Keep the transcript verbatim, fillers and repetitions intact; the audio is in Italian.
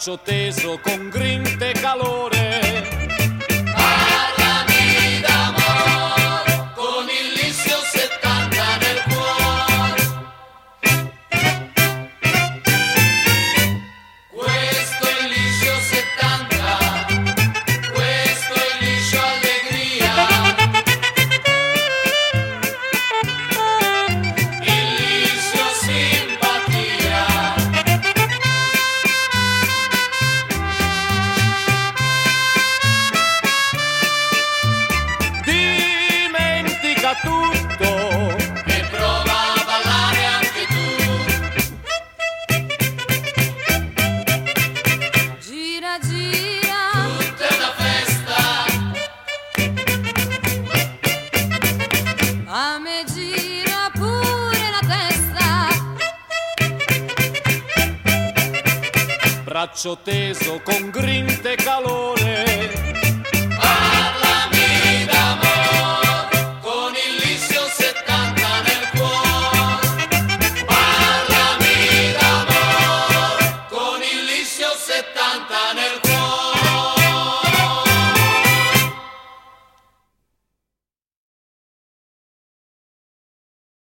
braccio teso con grinta e calore. Parlami d'amor con il liscio settanta nel cuore. Questo è il liscio settanta, questo è il liscio allegria, il liscio simpatia. Dimentica tutto E prova a ballare anche tu. Gira, gira, Tutta è una festa, a me gira pure la testa. braccio teso con grinta e calore.